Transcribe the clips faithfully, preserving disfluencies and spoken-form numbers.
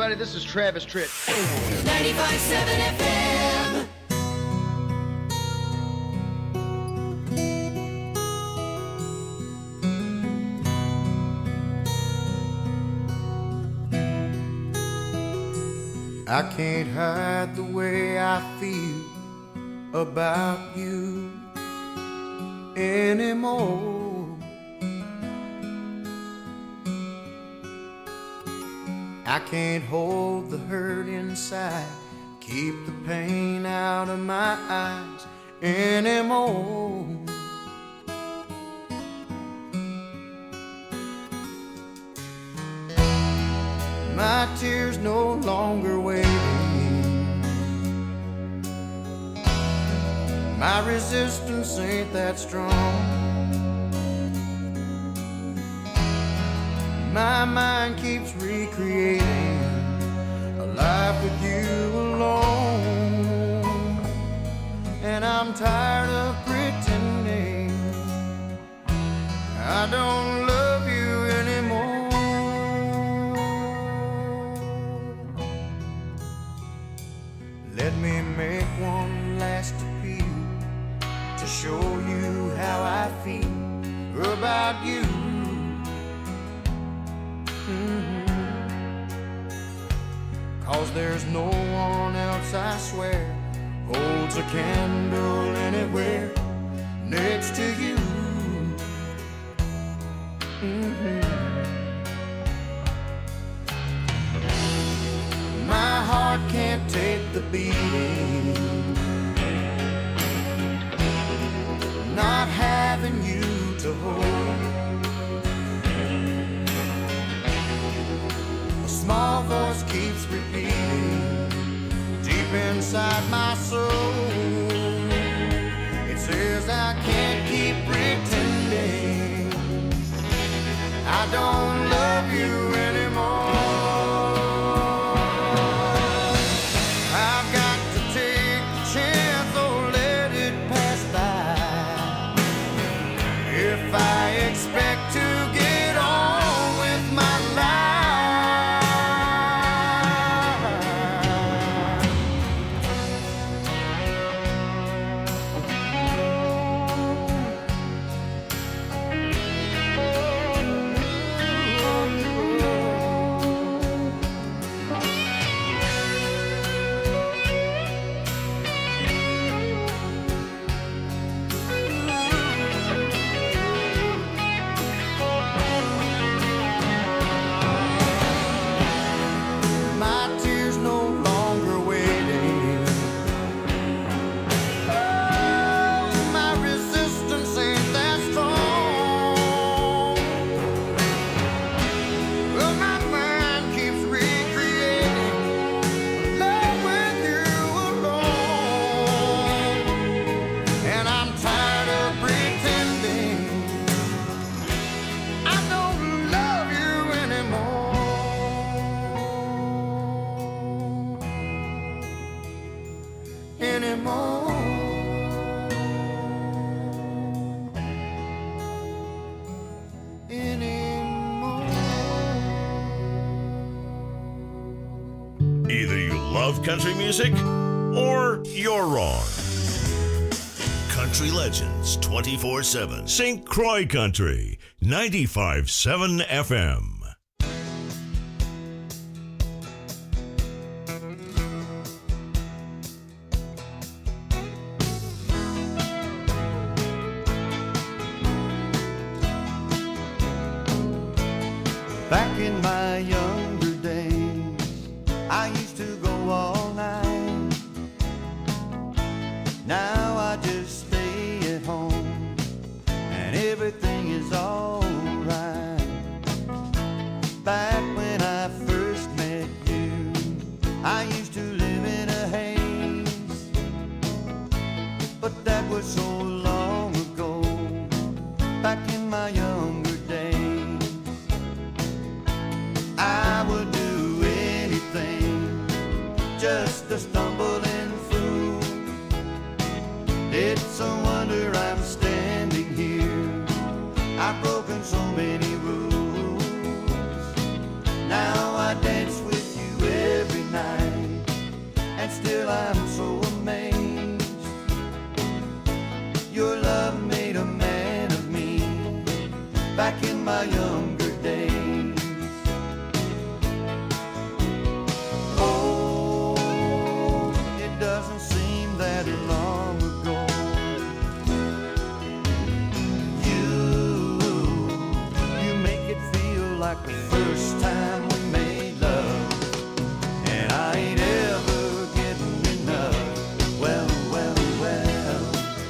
everybody. This is Travis Tritt. ninety-five point seven F M. I can't hide the way I feel about you anymore. I can't hold the hurt inside, keep the pain out of my eyes anymore. My tears no longer waiting. My resistance ain't that strong. My mind keeps recreating a life with you alone. And I'm tired of pretending I don't love you anymore. Let me make one last appeal to show you how I feel about you. Mm-hmm. 'Cause there's no one else, I swear, holds a candle anywhere next to you. Mm-hmm. My heart can't take the beating, not having you to hold. A small voice keeps repeating deep inside my soul. It says I can't keep pretending I don't love you anymore. I expect to get on with my country music, or you're wrong. Country Legends twenty-four seven. Saint Croix Country, ninety-five point seven F M. Back in my younger days, I used to go all night. Now I just stay at home and everything is alright. Back when I first met you, I used to live in a haze, but that was so long ago. Back in my younger days, I would do anything just to stumble and through. It's a wonder I'm standing here. I've broken so many rules. Now I dance with you and still I'm so amazed. Your love made a man of me back in my younger days. Oh, it doesn't seem that long ago. You, you make it feel like the first time we made love, and I ain't ever getting enough. Well, well, well.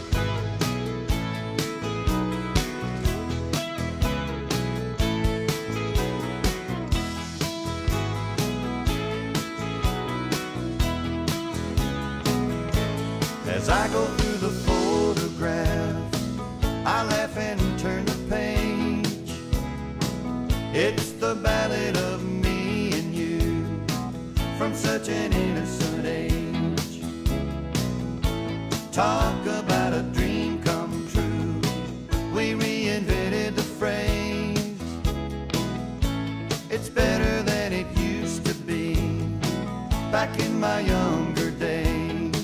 As I go through the photographs, I laugh and turn the page. It's the ballad of me and you from such an innocent age. Talk about a dream come true. We reinvented the phrase. It's better than it used to be back in my younger days.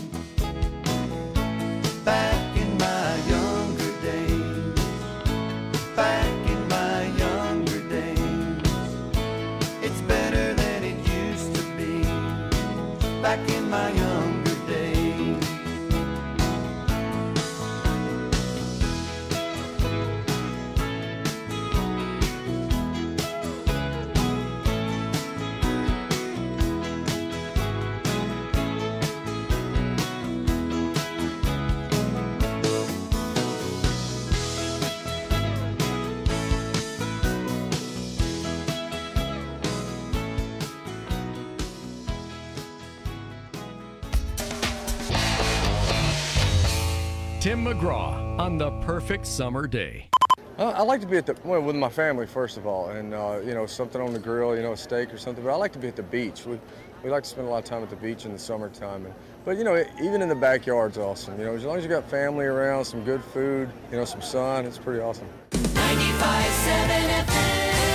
Back in my younger days. Back in my younger days. It's better than it used to be back in my younger days. Tim McGraw on The Perfect Summer Day. Uh, I like to be at the, well, with my family, first of all, and, uh, you know, something on the grill, you know, a steak or something, but I like to be at the beach. We, we like to spend a lot of time at the beach in the summertime. And, but, you know, even in the backyard's awesome. You know, as long as you got family around, some good food, you know, some sun, it's pretty awesome. ninety-five point seven F M.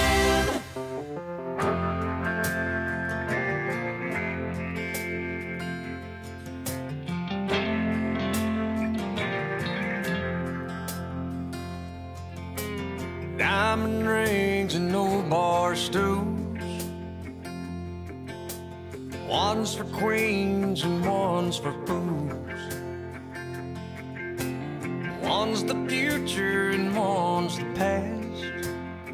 Diamond rings and old bar stools. One's for queens and one's for fools. One's the future and one's the past.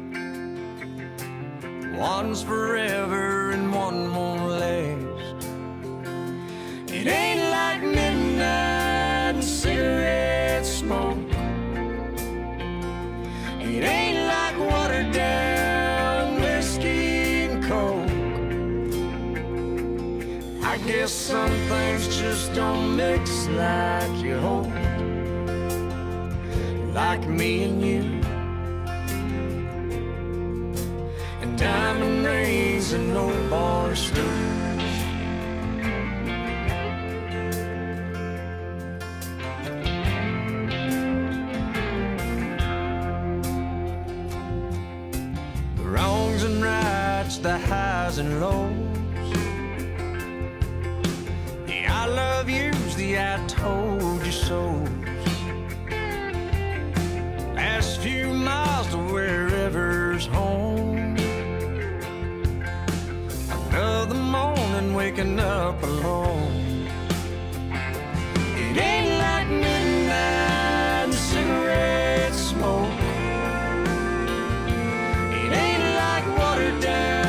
One's forever and one won't last. It ain't like midnight and cigarette smoke. It ain't like watered down whiskey and coke. I guess some things just don't mix like you hope. Like me and you, and diamond rings and no bar stools. The highs and lows, the I love yous, the I told you so. Last few miles to wherever's home. Another morning waking up alone. It ain't like midnight and cigarette smoke. It ain't like watered down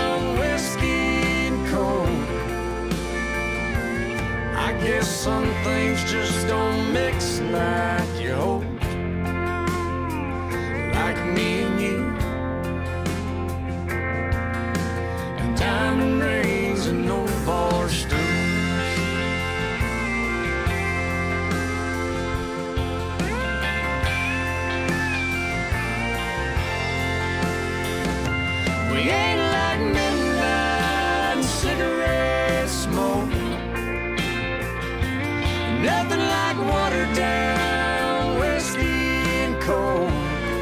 I guess some things just don't mix like you hope. Like me and you, and diamond rings and no bar stools. We ain't like midnight and cigarette smoke. Nothing like watered down whiskey and coke.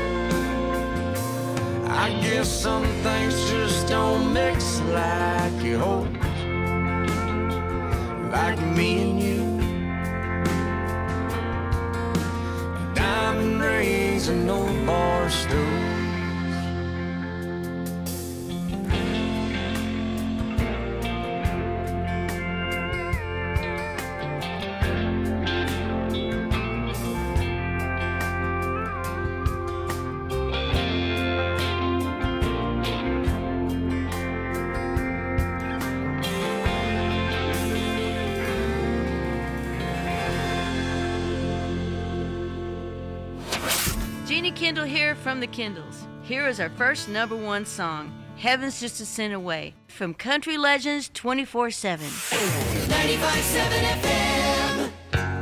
I guess some things just don't mix like you hope. Like like me and you. Diamond rings and old bar stools. Jeannie Kendall here from the Kendalls. Here is our first number one song, Heaven's Just a Sin Away, from Country Legends twenty-four seven. ninety-five point seven F M.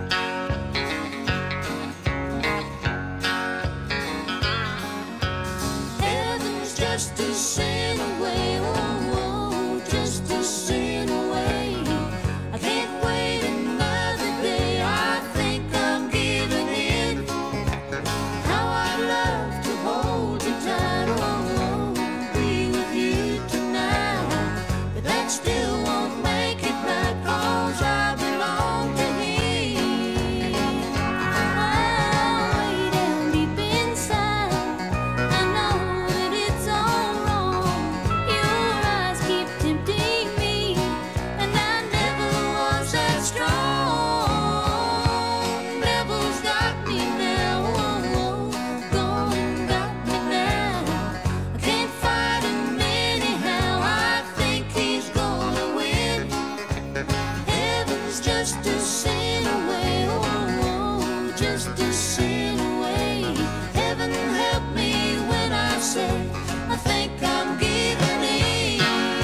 Heaven's just a sin away, oh, oh, just a sin away. I can't wait another day, I think I'm giving in. How I'd love to hold you tight, oh, oh, be with you tonight. But that still won't make it right, 'cause I belong to him. Oh, way down deep inside, I know that it's all wrong. Your eyes keep tempting me, and I never was that strong. Devil's got me now, oh, oh, gone got me now. I can't fight him anyhow, I think he's gonna win. Heaven's just a sin away, oh, oh, just a sin away. Heaven help me when I say I think I'm giving in.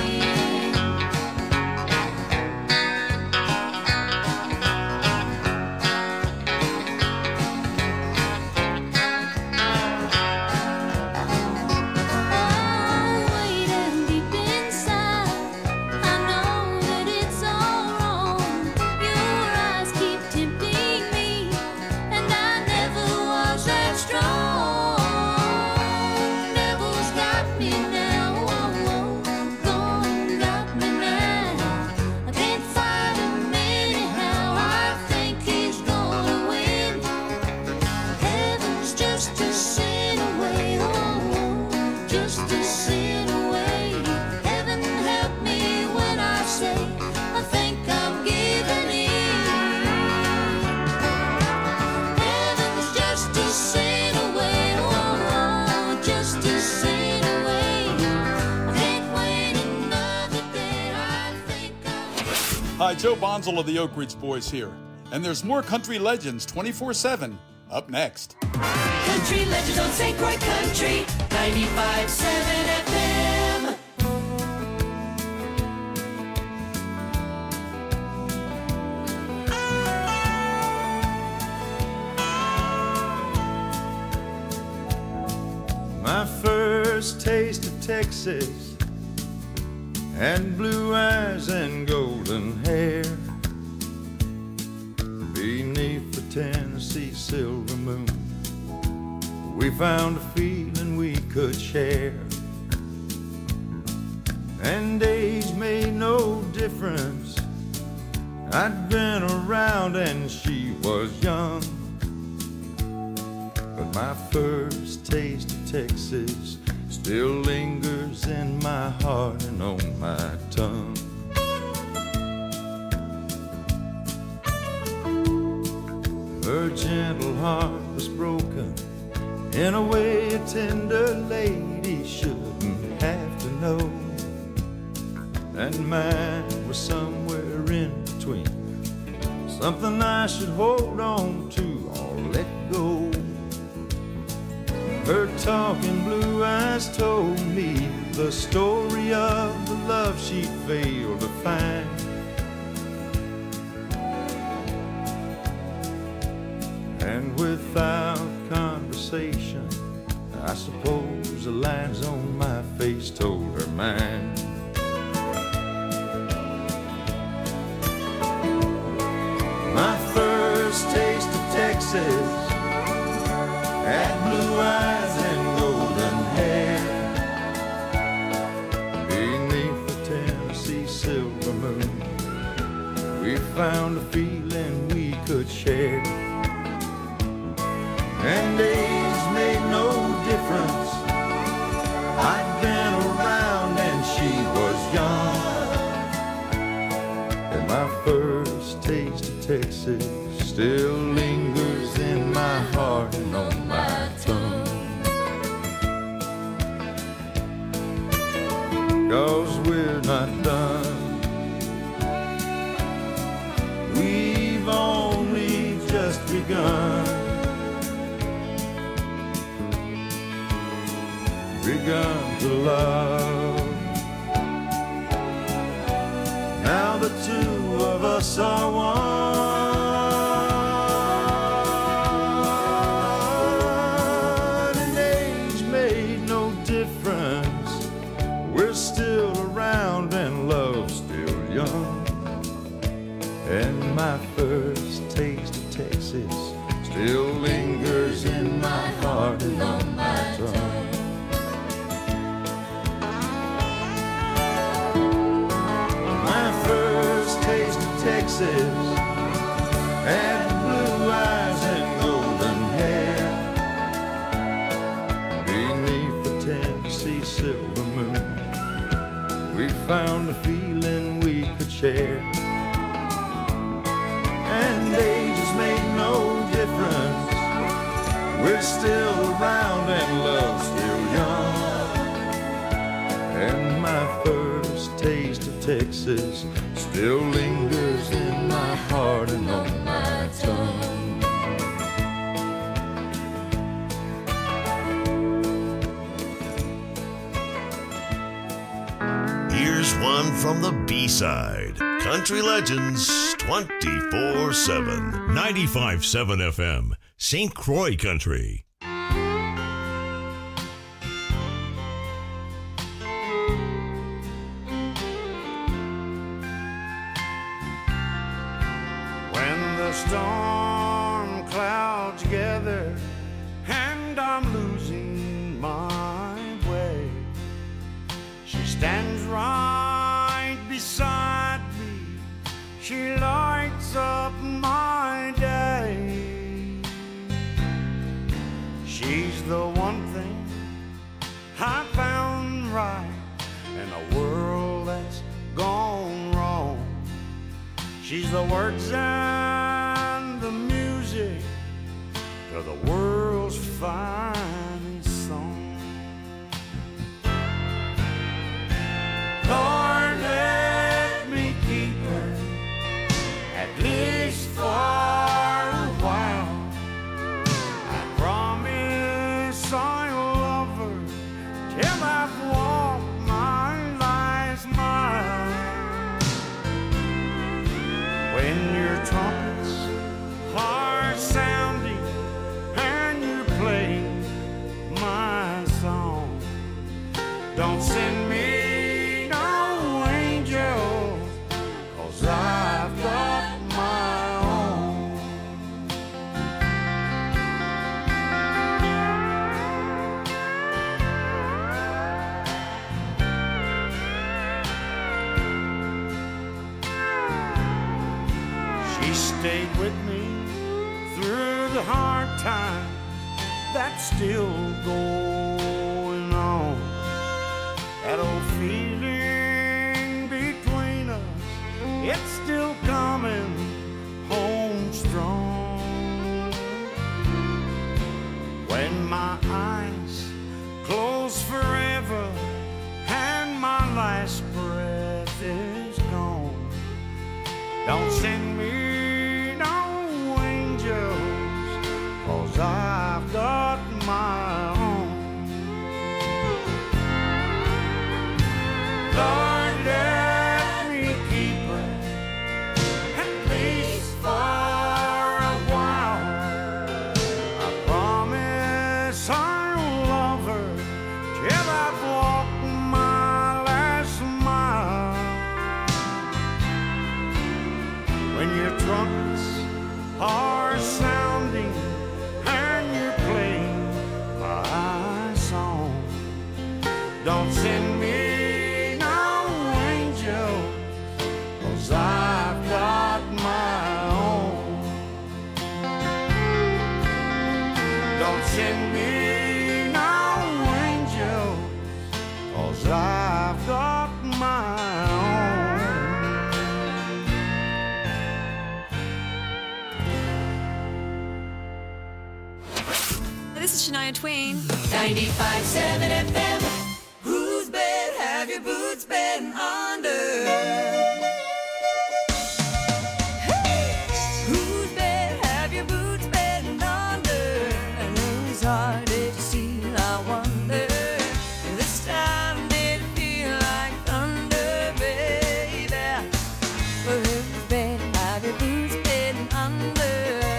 Oh, way down deep inside, I know that it's all wrong. Your eyes keep tempting me, and I never was that strong. Devil's got me now, oh, oh, gone got me now. I can't fight him anyhow, I think he's gonna win. Heaven's just a sin away, oh, oh, just a sin away. Heaven help me when I say I think I'm giving in. Heaven's just a sin away, oh, oh, just a sin away. I can't wait another day, I think I'm Hi, Joe Bonzel of the Oak Ridge Boys here. And there's more Country Legends twenty-four seven up next. Country Legends on Saint Croix Country, ninety-five point seven F M. My first taste of Texas and blue eyes and golden hair beneath the Tennessee silver moon, we found a feeling we could share, and age made no difference. I'd been around and she was young, but my first taste of Texas still lingers in my heart and on my tongue. Her gentle heart was broken in a way a tender lady shouldn't have to know, and mine was somewhere in between, something I should hold on to or let go. Her talking blue eyes told me the story of the love she failed to find, and without conversation, I suppose the lines on my face told her mine. My first taste of Texas had blue eyes and golden hair beneath the Tennessee silver moon. We found a feeling we could share. And age made no difference. I'd been around and she was young. And my first taste of Texas still lingers in my heart and on my tongue. 'Cause we're not done. We've only just begun. Begun to love. Now the two of us are one. And age made no difference. We're still around and love's still young. And my first taste of Texas still lingers in my heart and on my tongue. My first taste of Texas had blue eyes and golden hair. Beneath the Tennessee silver moon, we found a feeling we could share. And age has made no difference. We're still around and love's still young. And my first taste of Texas still lingers in my heart and on my tongue. Here's one from the B-side. Country Legends twenty-four seven. ninety-five point seven F M. Saint Croix Country. When the storm clouds gather and I'm losing my way, she stands right beside me. She lights up my day. She's the one thing I found right in a world that's gone wrong. She's the words and the music to the world's finest song. Lord, let me keep her at least for a while. I promise I'll love her till I've walked my last mile. When your trumpets are sounding and you play my song, don't send me no angel, 'cause I've got my own. She stayed with me through the hard times that's still going on. That old feeling between us, it's still coming home strong. When my eyes close forever and my last breath is gone, don't send me no angels, 'cause I've got my own. Lord, let me keep her at least for a while. I promise I'll love her till I've walked my last mile. When your trumpets are sounding and you're playing my song, don't send me no angel, 'cause I've got my this is Shania Twain. ninety-five point seven F M. Whose bed have your boots been under? Hey! Whose bed have your boots been under? And whose heart did you steal, I wonder? This time did it feel like thunder, baby? Well, whose bed have your boots been under?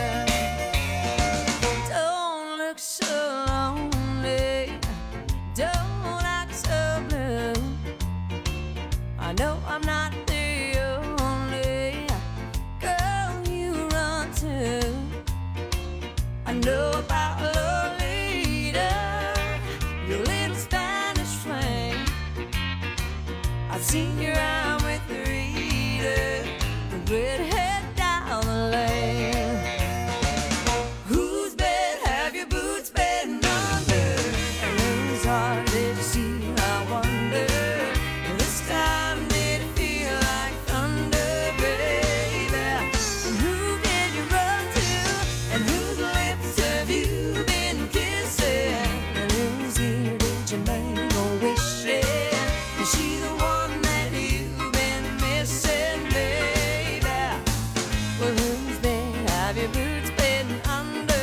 Don't look so lonely, don't act so blue. I know I'm not the only girl you run to. I know about Lolita, your little Spanish flame. I've seen you around with Rita, the redhead down the lane. Whose bed have your boots been under? And whose heart did you steal, I wonder? This time did it feel like thunder, baby? And who did you run to? And whose lips have you been kissing? And whose ear did you make a wish in? Is she the one that you've been missing, baby? Well, whose bed have your boots been under?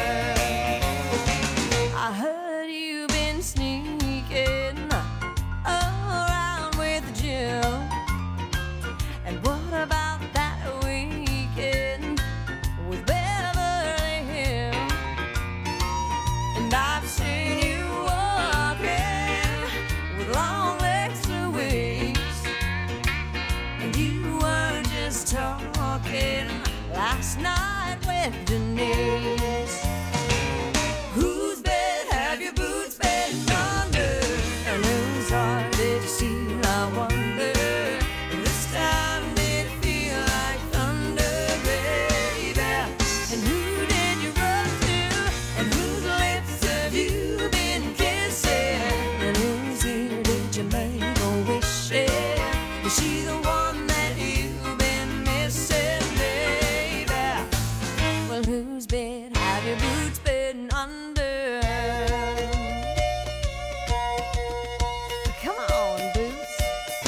I heard you've been sneaking around with Jim. And what about that weekend with Beverly Hills? And I've seen you walking with long legs to waist. And you were just talking last night with Denise. Whose bed have your boots been under? And whose heart did you steal, I wonder? This time did it feel like thunder, baby? And who did you run to? And whose lips have you been kissing? And whose ear did you make a wish in? Is she the one that you've been missing, baby? Well, whose bed have your boots been under? Come on, boots.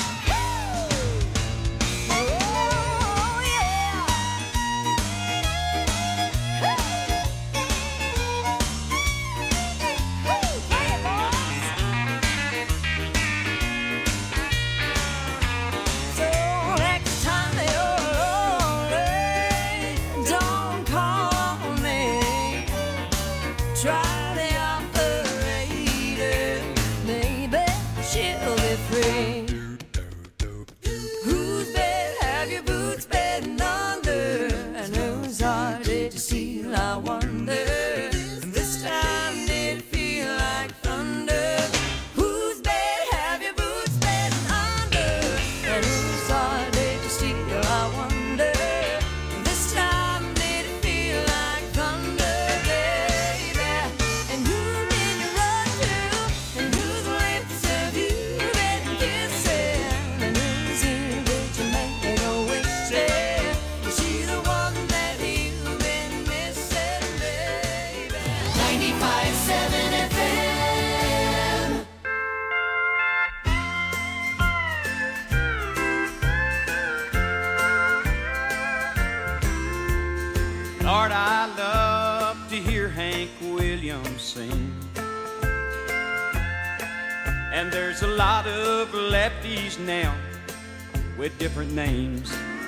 Oh, yeah. Hey, hey, boys. So next time you're lonely, don't call on me. Try the operator, maybe she'll be free. Whose bed have your boots been under? And whose heart did you steal, I wonder? This time did it feel like thunder? Whose bed have your boots been under? And whose heart did you steal, I wonder? This time did it feel like thunder, baby? And who did you run to? And whose lips have you been kissing? And whose ear did you make a wish in? Is she the one that you've been missing, baby? ninety-five point seven F M. Lord, I love to hear Hank Williams sing. And there's a lot of lefties now with different names.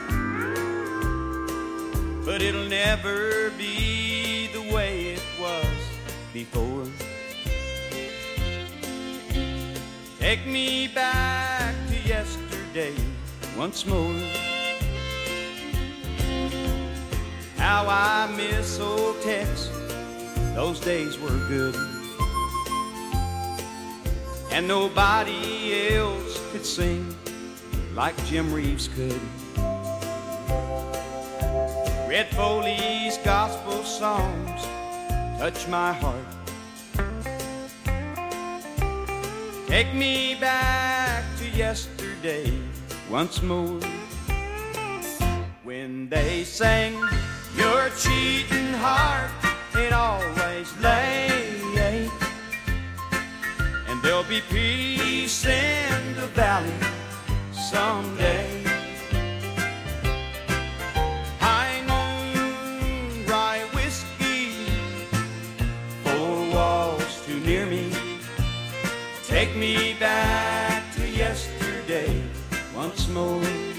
But it'll never be the way it was before. Take me back to yesterday once more. How I miss old Tex, those days were good. And nobody else could sing like Jim Reeves could. Red Foley's gospel songs touch my heart. Take me back to yesterday once more, when they sang, your cheating heart, it always lays valley someday. High noon, rye whiskey, four walls too near me. Take me back to yesterday once more.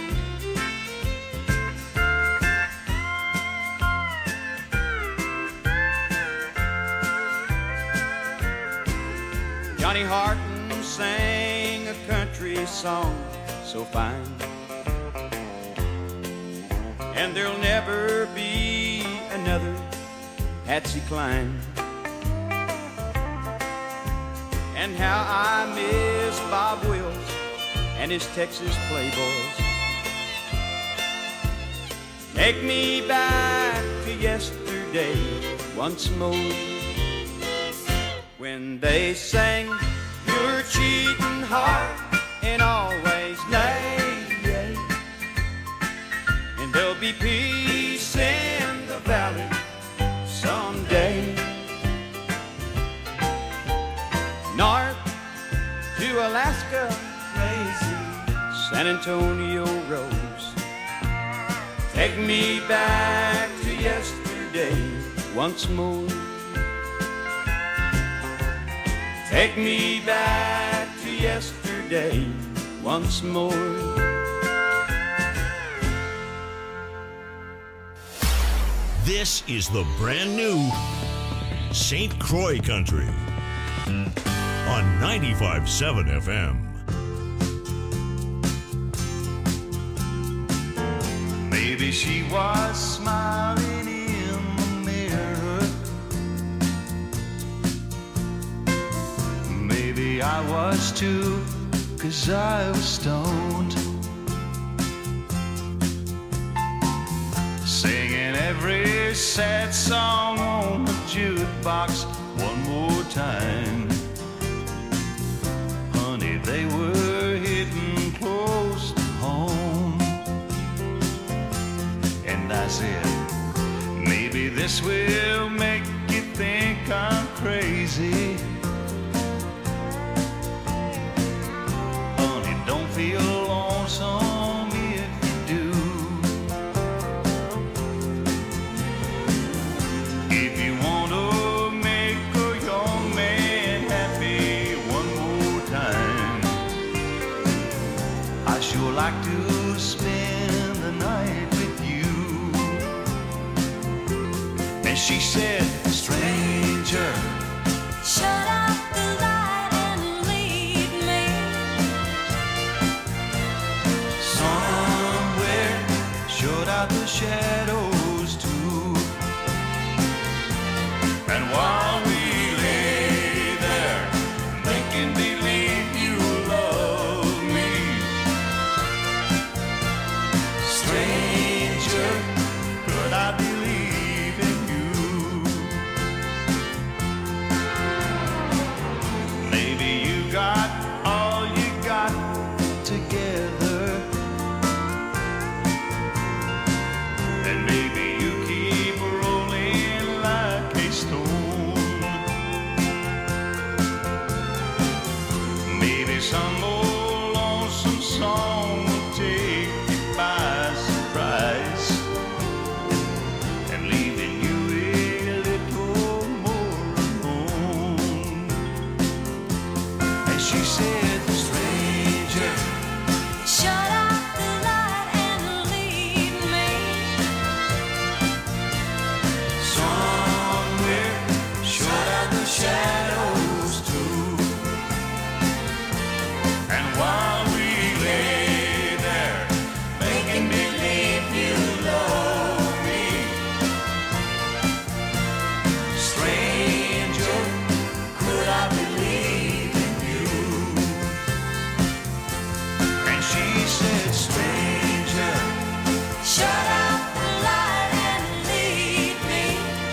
Johnny Harton sang a country song so fine, and there'll never be another Patsy Cline. And how I miss Bob Wills and his Texas Playboys. Take me back to yesterday once more, when they sang your cheating heart and always nay, and there'll be peace in the valley someday. North to Alaska, lazy San Antonio Rose. Take me back to yesterday once more. Take me back to yesterday once more. This is the brand new Saint Croix Country on ninety-five point seven F M. Maybe she was smiling in the mirror. Maybe I was too, 'cause I was stoned. Singing every sad song on the jukebox one more time. Honey, they were hitting close to home. And I said, maybe this will make you think I'm crazy. Honey, don't feel lonesome if you do. If you want to make a young man happy one more time, I sure like to spend the night with you. And she said, stranger, Shut out the light and leave me somewhere, shut out the shadows too. And while we lay there, making believe you love me, stranger, could I believe in you? Maybe you got all you got together, and maybe you keep rolling like a stone. Maybe some old lonesome song will take you by surprise, and leaving you a little more alone. And she said, stranger, Shut out the light and leave me somewhere, shut out the shadows too. And while we lay there, making believe you love me, stranger, could I believe in you? And she said, stranger, Shut out the light and leave me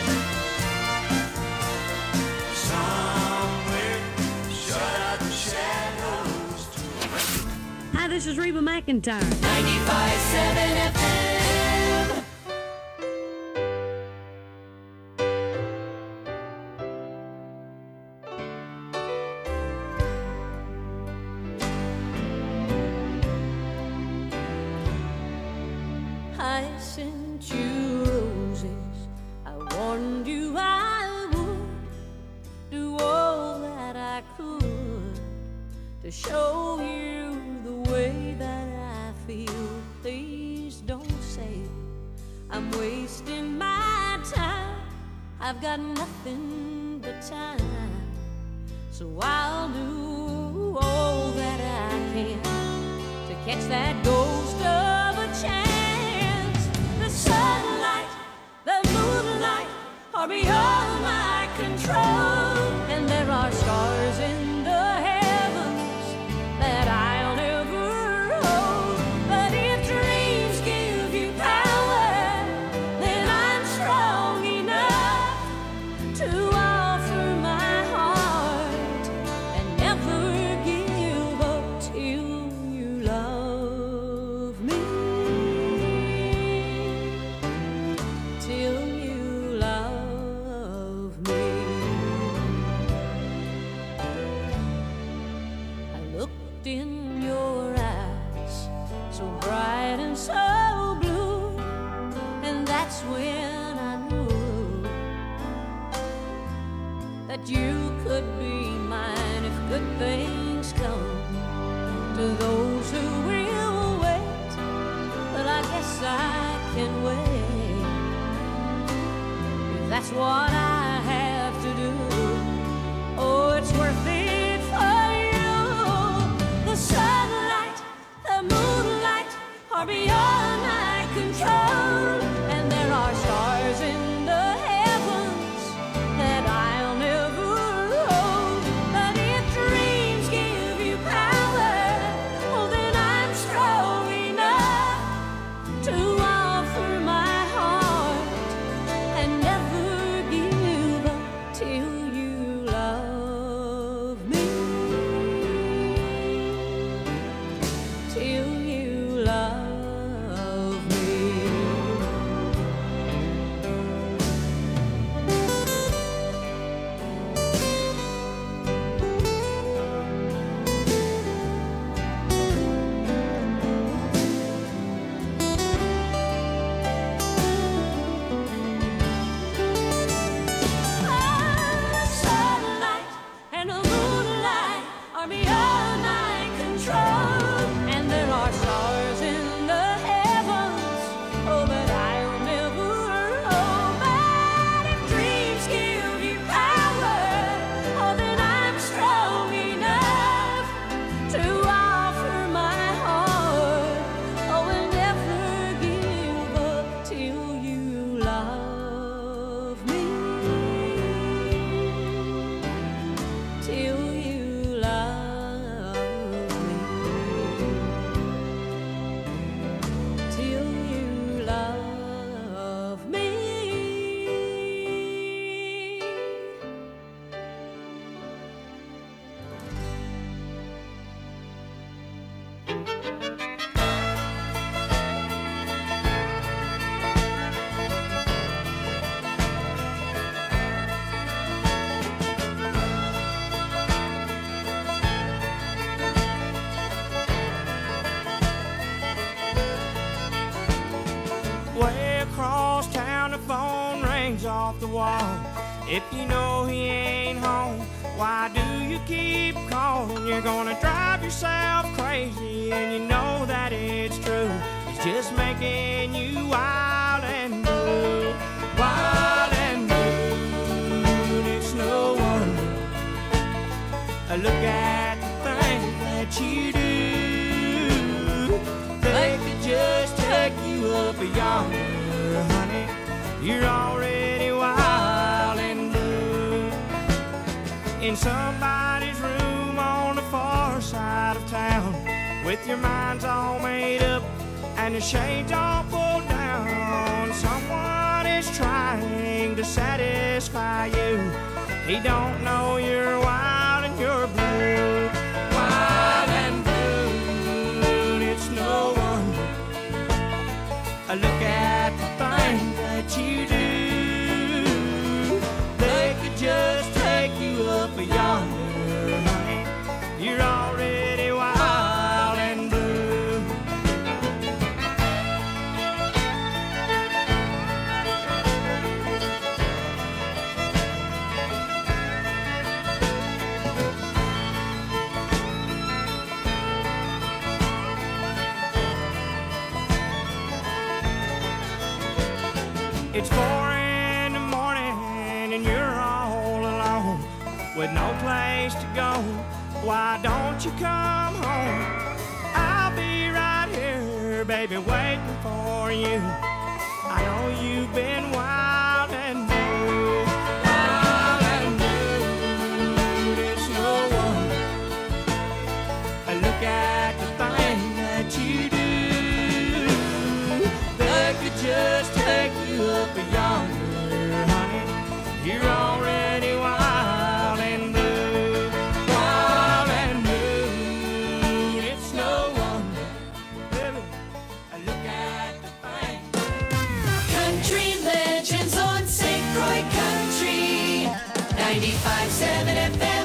somewhere, shut out the shadows too. Hi, this is Reba McEntire. ninety-five point seven F M. I'm wasting my time. I've got nothing but time, so I'll do all that I can to catch that ghost of a chance. The sunlight, the moonlight are beyond my control, and there are stars in the heavens that I'll never hold. But if dreams give you power, then I'm strong enough to offer my heart and never give up till you love me. Till you love me. I looked in your eyes, so bright and so blue, and that's when I knew that you could be mine if good things come to those who will wait. But I guess I can wait if that's what I have to do. Oh, it's worth it for you. The sunlight, the moonlight are beyond my control, and there are stars in the heavens that I'll never hold. But if dreams give you power, well then I'm strong enough to offer my heart and never give up till you love me. Till you love me. The sunlight and the moonlight are beyond my control, and there are stars in the heavens, oh, but I'll never hold. But if dreams give you power, oh, then I'm strong enough to offer my heart, oh, and never give up till you love me. Till you love me. Till you love me. Way across town, the phone rings off the wall. If you know he ain't home, why do you keep calling? You're gonna drive yourself crazy, and you know that it's true. It's just making you wild and blue, wild and blue. And it's no wonder. Uh, Look at the things that you do. They could just take you up yonder, honey. You're already wild and blue. In somebody's room on the far side of town, with your mind's all made up and the shades all pulled down. Someone is trying to satisfy you. He don't know you're wild and you're blue, wild and blue. And it's no wonder. Uh, Look at the things that you do. They could just take you up yonder, honey. You're already wild and blue. It's four in the morning and you're all alone with no place to go. Why don't you come home? I'll be right here, baby, waiting for you. I know you've been wild and blue, wild and blue. It's no wonder. Look at the thing that you do. They could just take you up yonder, honey. You're already wild and blue, wild and blue. It's no wonder, baby. Look at the thing. Country Legends on Saint Croix Country, ninety-five point seven F M.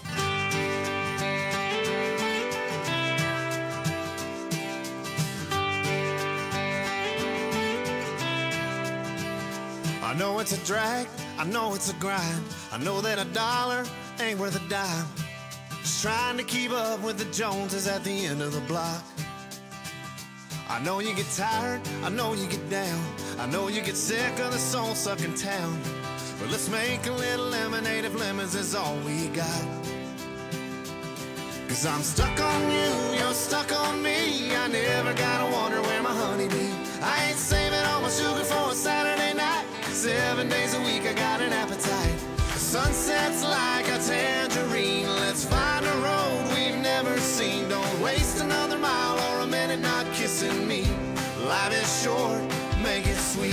I know it's a drag, I know it's a grind. I know that a dollar ain't worth a dime. Just trying to keep up with the Joneses at the end of the block. I know you get tired, I know you get down. I know you get sick of the soul-sucking town. But let's make a little lemonade if lemons is all we got. Cause I'm stuck on you, you're stuck on me. I never gotta wonder where my honey be. I ain't saving all my sugar for a Saturday night. Seven days a week I got an appetite. The sunset's like a tangerine. Let's find a road we've never seen. Don't waste another mile or a minute not kissing me. Life is short, make it sweet.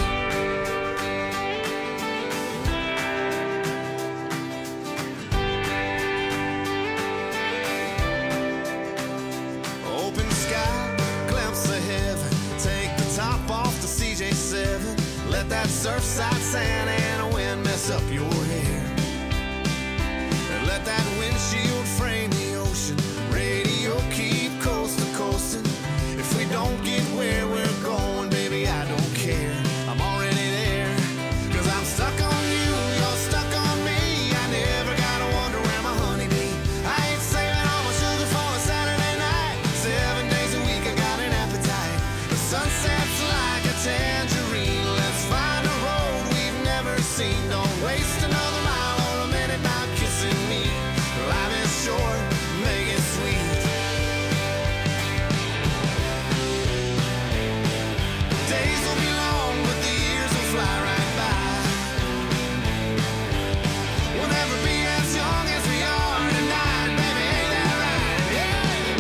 Open sky, glimpse of heaven. Take the top off the C J seven. Let that surfside sand and a wind mess up your hair. And let that windshield frame the ocean. Radio keep coast to coasting. If we don't get where we're going, baby, I don't care. I'm already there. Cause I'm stuck on you, you're stuck on me. I never gotta wonder where my honey be. I ain't saving all my sugar for a Saturday night. Seven days a week I got an appetite. The sunset's like a tangerine. Let's find a road we've never seen. Don't waste another mile or a minute not kissing me. Life is short, make it sweet. Days will be long, but the years will fly right by. We'll never be as young as we are tonight, baby, ain't that right? Yeah.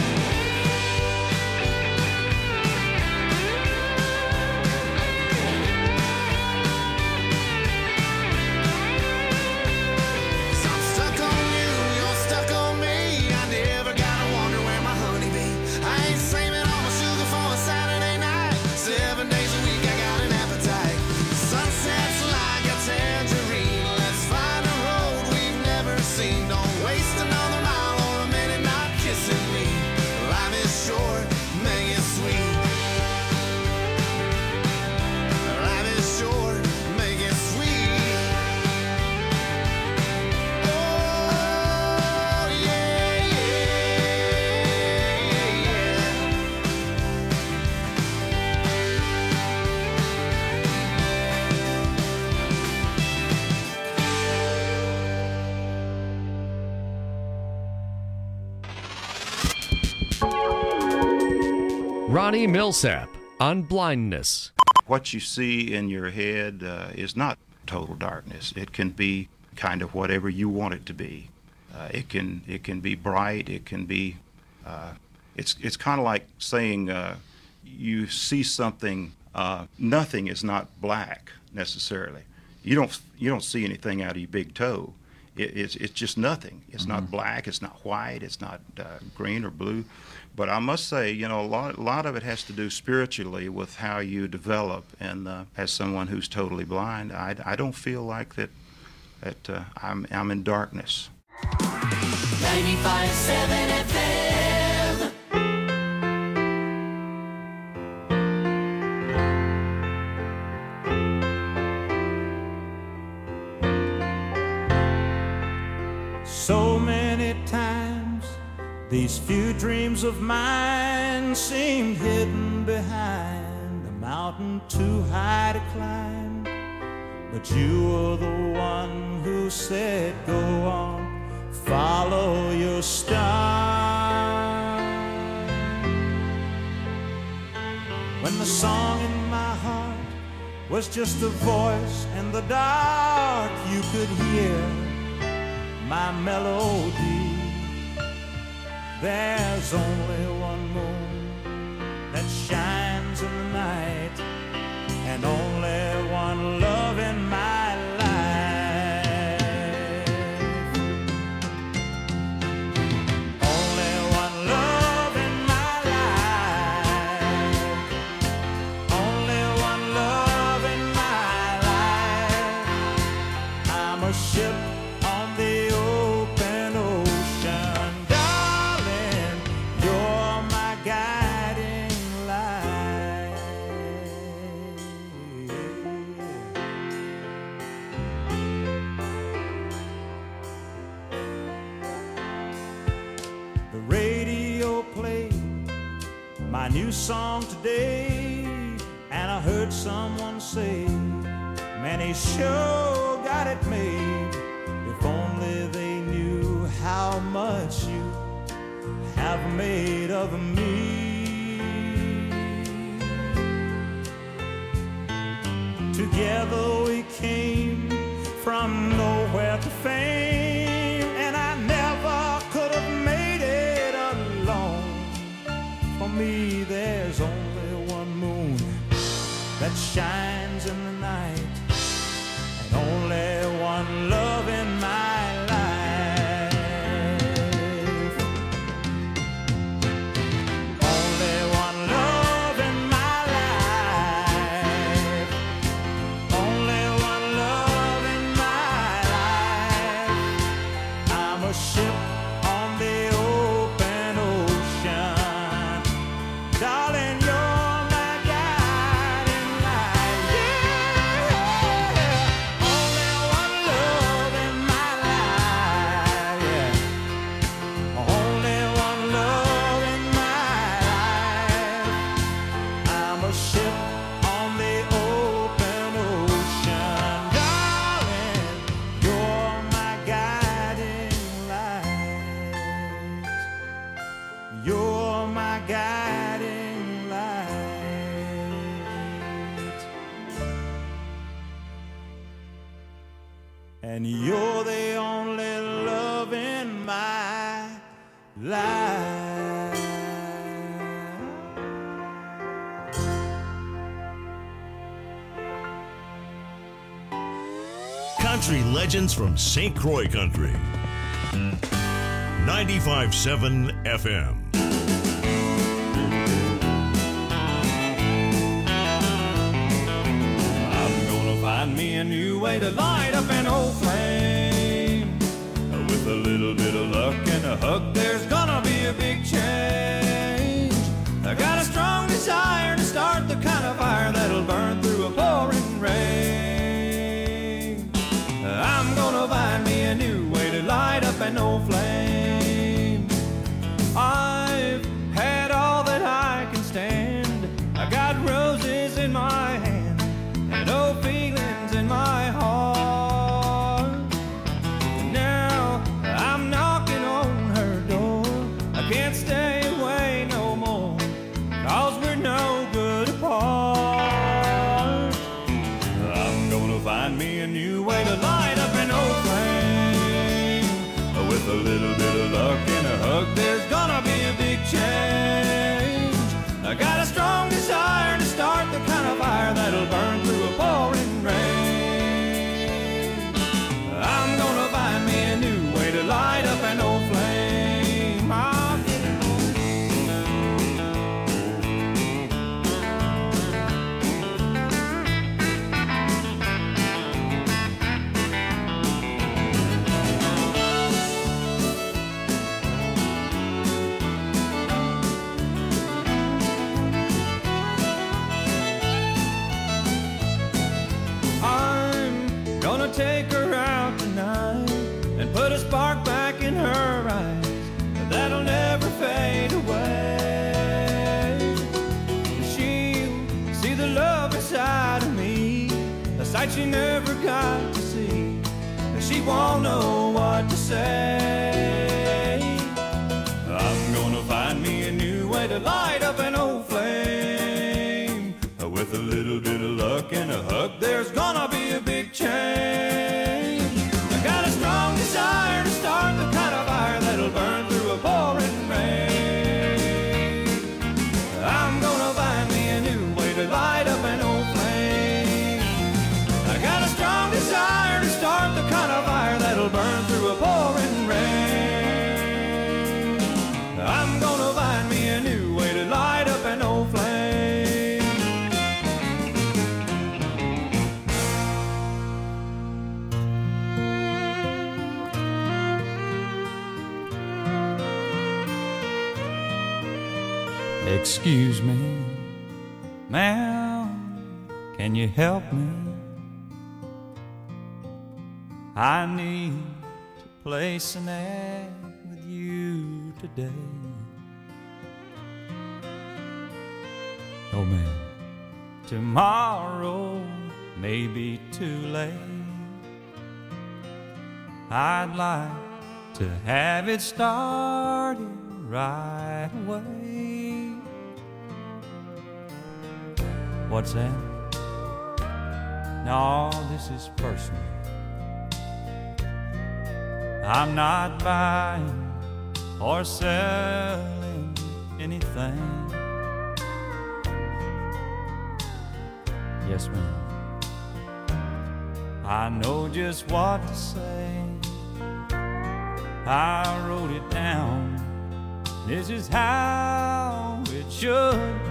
So I'm stuck on you, you're stuck on me. I never gotta wonder where my honey be. I ain't saving all my sugar for a Saturday night. Seven days a week I got an appetite. Sunset's like a tangerine. Let's find a road we've never seen. Don't waste another mile or a minute not kissing me. Life is short, make it sweet. Life is short, make it sweet. Oh, yeah, yeah, yeah. Ronnie Millsap on blindness. What you see in your head uh, is not total darkness. It can be kind of whatever you want it to be. Uh, it can it can be bright. It can be. Uh, it's it's kind of like saying uh, you see something. Uh, nothing is not black necessarily. You don't you don't see anything out of your big toe. It, it's it's just nothing. It's mm-hmm. not black. It's not white. It's not uh, green or blue. But I must say, you know, a lot, a lot of it has to do spiritually with how you develop. And uh, as someone who's totally blind, I, I don't feel like that that uh, I'm I'm in darkness. ninety-five point seven F M. So many times these few dreams of mine seemed hidden behind a mountain too high to climb. but you were the one who said, go on, follow your star. When the song in my heart was just a voice in the dark, you could hear my melody. There's only one moon that shines in the night, and only one love in my life. Only one love in my life. Only one love in my life. I'm a ship on the open ocean. Darling, you're my guiding light. The radio played my new song today, and I heard someone say, man, he sure got it made. If only they knew how much you have made of me. Together we came from nowhere to fame, and I never could have made it alone. For me, there's only one moon that shines in the night, and only one love in my life. Only one love in my life. Only one love in my life. I'm a ship on the open ocean. Darling, you're my guiding light. Yeah. Only one love in my life. Yeah. Only one love in my life. I'm a ship on the open ocean. Darling, you're my guiding light. You're my guiding light. And you're the only love in my life. Country legends from Saint Croix Country. ninety-five point seven F M. I'm gonna find me a new way to light up an old flame. With a little bit of luck and a hug, there's gonna be a big change. I got a strong desire to start the kind of fire that'll burn through a pouring rain. I'm gonna find me a new way to light up an old flame. I've had all that I can stand. I got roses in my hand and old feelings in my heart. Now I'm knocking on her door. I can't stay away no more, 'cause we're no good apart. I'm gonna find me a new way to light up an old flame. With a little bit of luck and a hug, there's gonna be a big change. I got a strong desire to start the kind of fire that'll burn through a pouring rain. I'm gonna find me a new way to light up an old flame. I'll get it take her out tonight and put a spark back in her eyes that'll never fade away. She'll see the love inside of me, a sight she never got to see. She won't know what to say. I'm gonna find me a new way to light up an old flame. With a little bit of luck and a hug, there's gonna be a big change. I got a strong desire to start the kind of fire that'll burn through a pouring rain. I'm gonna find me a new way to light up an old flame. I got a strong desire to start the kind of fire that'll burn through a pouring rain. I'm gonna find me a new way to light up an old flame. Excuse me, ma'am, can you help me? I need to place an ad with you today. Oh, ma'am, tomorrow may be too late. I'd like to have it started right away. What's that? No, this is personal. I'm not buying or selling anything. Yes, ma'am. I know just what to say. I wrote it down. This is how it should read.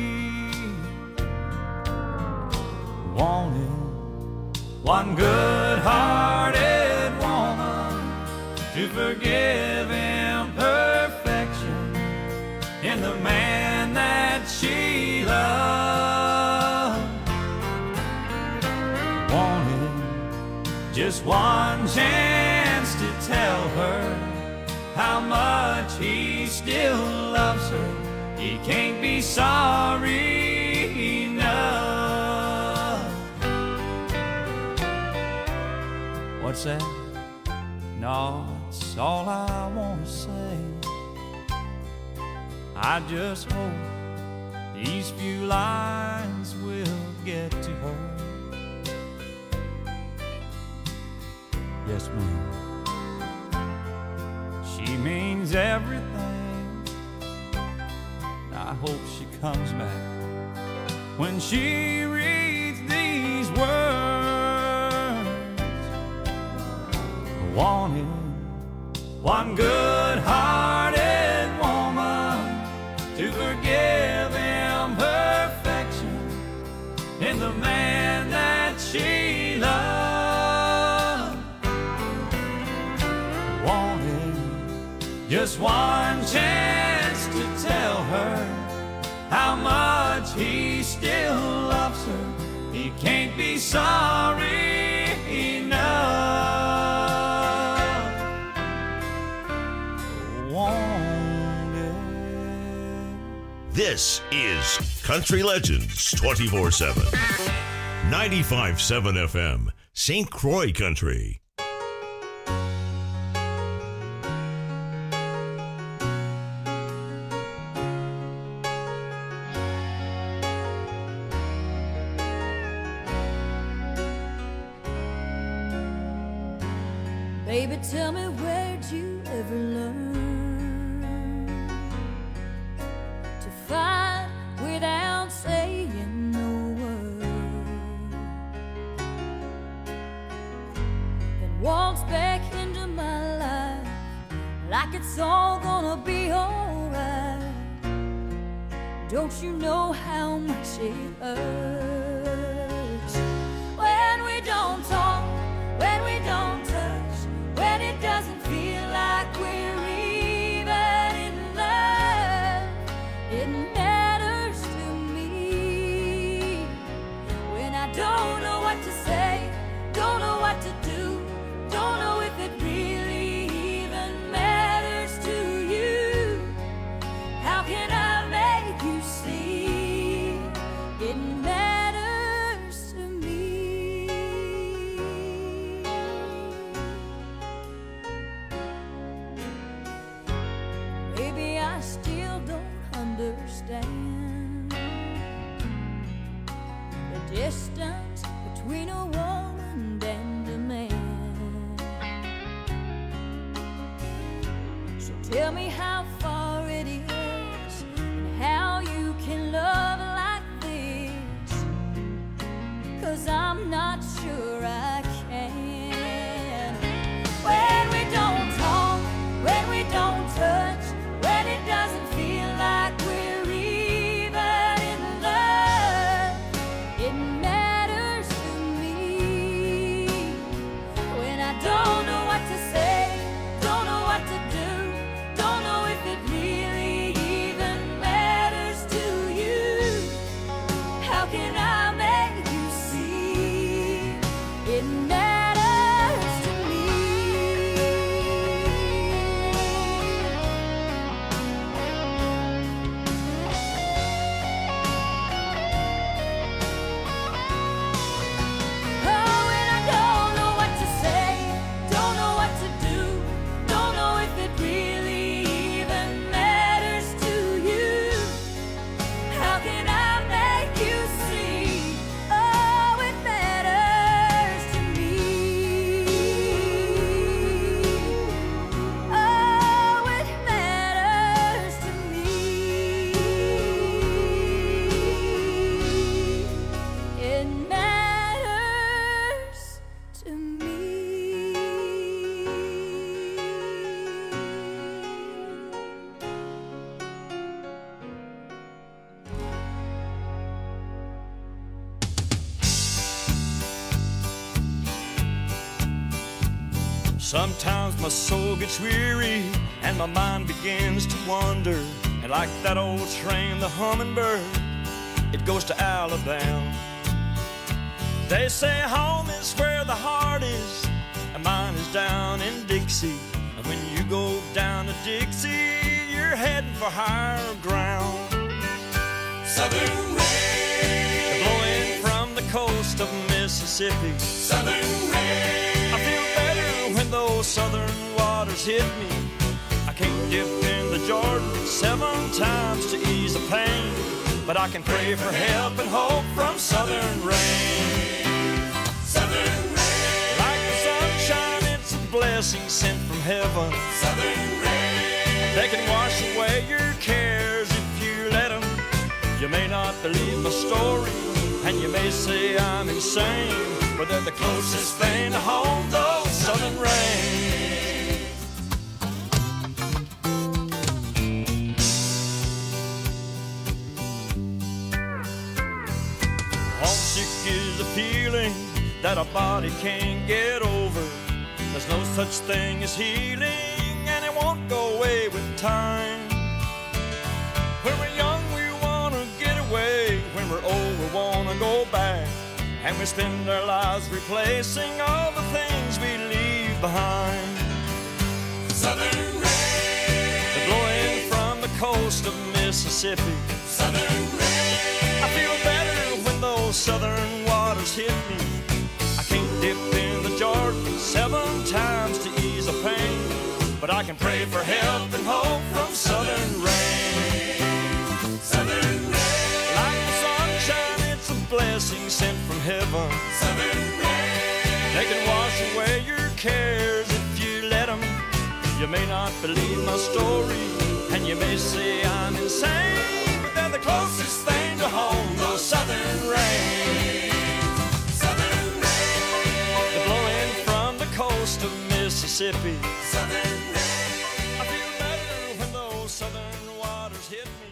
Wanted one good-hearted woman to forgive imperfection in the man that she loved. Wanted just one chance to tell her how much he still loves her. He can't be sorry enough. What's that? No, it's all I want to say. I just hope these few lines will get to her. Yes, ma'am. She means everything. I hope she comes back when she reads these words. Wanted one good-hearted woman to forgive imperfection in the man that she loved. Wanted just one chance to tell her how much he still loves her. He can't be sorry enough. This is Country Legends twenty-four seven. ninety-five point seven F M, Saint Croix Country. Baby, tell me, where'd you ever learn to fight without saying no word? Then walks back into my life like it's all gonna be alright. Don't you know how much it hurts when we don't talk, when we don't touch, when it doesn't feel like we're even in love? It matters to me when I don't know what to say, don't know what to do, don't know if it really even matters to you. How can I make you see it matters? Tell me how far it is and how you can love like this, 'cause I'm not sure I can. When we don't talk, when we don't touch, when it doesn't feel like we're even in love, it matters to me. When I don't know what to say, don't know what to do, don't know if it really even matters to you, how can I make you see it matters to me? Oh, when I don't know what to say, don't know what to do, don't know if it really even matters to you, how can I make you see? Oh, it matters to me. Oh, it matters to me. It matters to me. Sometimes my soul gets weary and my mind begins to wander. And like that old train, the hummingbird, it goes to Alabama. They say home is where the heart is, and mine is down in Dixie. And when you go down to Dixie, you're heading for higher ground. Southern rain, blowing from the coast of Mississippi. Southern rain, I feel better when those southern waters hit me. I can't dip in the Jordan seven times to ease the pain, but I can pray for help and hope from southern rain. Southern rain, like the sunshine, it's a blessing sent from heaven. Southern rain, they can wash away your cares if you let them. You may not believe my story, and you may say I'm insane, but they're the closest thing to home, those southern rain. Homesick is a feeling that a body can't get over. There's no such thing as healing, and it won't go away with time. When we're young, we wanna get away. When we're old, we wanna go back. And we spend our lives replacing all the things we leave behind. Southern rain, the blowing from the coast of Mississippi. Southern rain, I feel better when those southern waters hit me. I can't dip in the Jordan seven times to ease the pain, but I can pray for help and hope from southern rain. Southern rain, like the sunshine, it's a blessing sent from heaven. Southern rain, they can wash away your cares if you let them. You may not believe my story, and you may say I'm insane, but they're the closest thing to home, those southern rain. Southern rain, the blowing from the coast of Mississippi. Southern rain, I feel better when those southern waters hit me.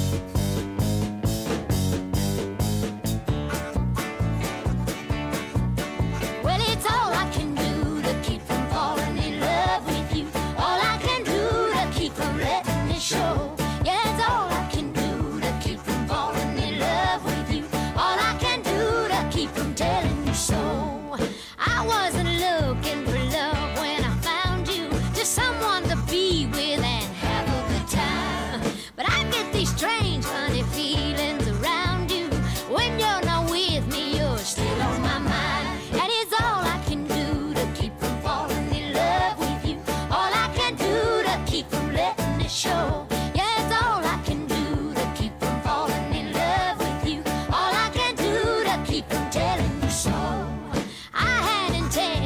Well, it's all I can do to keep from falling in love with you. All I can do to keep from letting it show. Yeah, it's all I can do to keep from falling in love with you. All I can do to keep from telling you so. I wasn't looking for love when I found you, just someone to be with and have a good time. But I get these strange, funny feelings around you. When you're not with me, you're still on my mind. And it's all I can do to keep from falling in love with you. All I can do to keep from letting it show. Yeah, it's all I can do to keep from falling in love with you. All I can do to keep from telling you so. I had intentions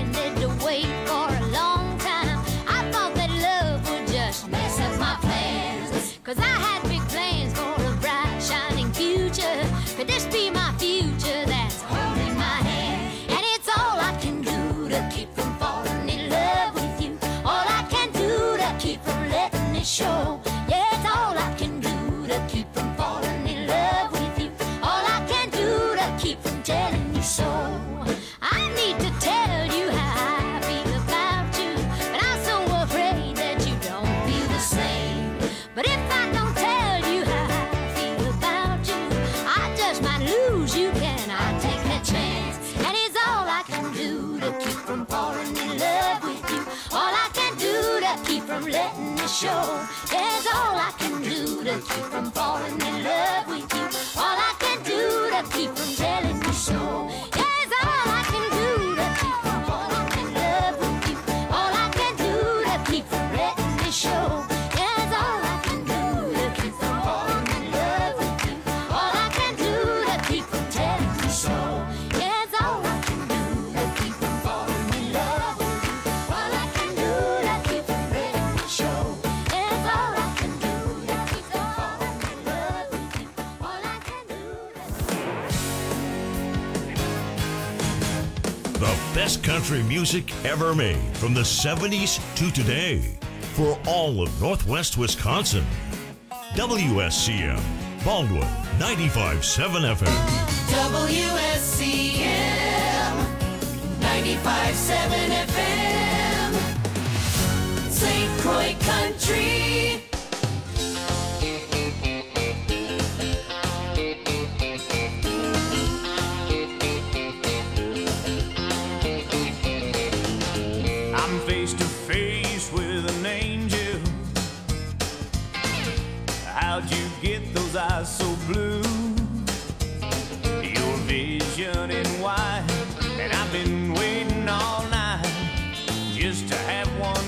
to keep from falling in love with you. All I can do to keep from letting it show. Yeah, it's all I can do to keep from falling in love with you. All I can do to keep from telling you so. I need to tell you how I feel about you, but I'm so afraid that you don't feel the same. But if I don't tell you how I feel about you, I just might lose you. Can I take a chance? And it's all I can do to keep from falling in love with you. All I can do to keep from letting it show. That's all I can do to keep from falling in love with you. All I can do to keep from telling you so. That's all I can do to keep from falling in love with you. All I can do to keep from letting it show. That's all I can do to keep from falling in love with you. All I can do to keep from telling you so. That's all I can do to keep from falling in love with you. All I can do to keep from letting it show. That's all I can do to keep from falling in love with you. All I can do The best country music ever made from the seventies to today for all of Northwest Wisconsin. W S C M, Baldwin, ninety-five point seven F M. W S C M ninety-five point seven F M, Saint Croix Country. I'm face to face with an angel. How'd you get those eyes so blue? Your vision in white, and I've been waiting all night just to have one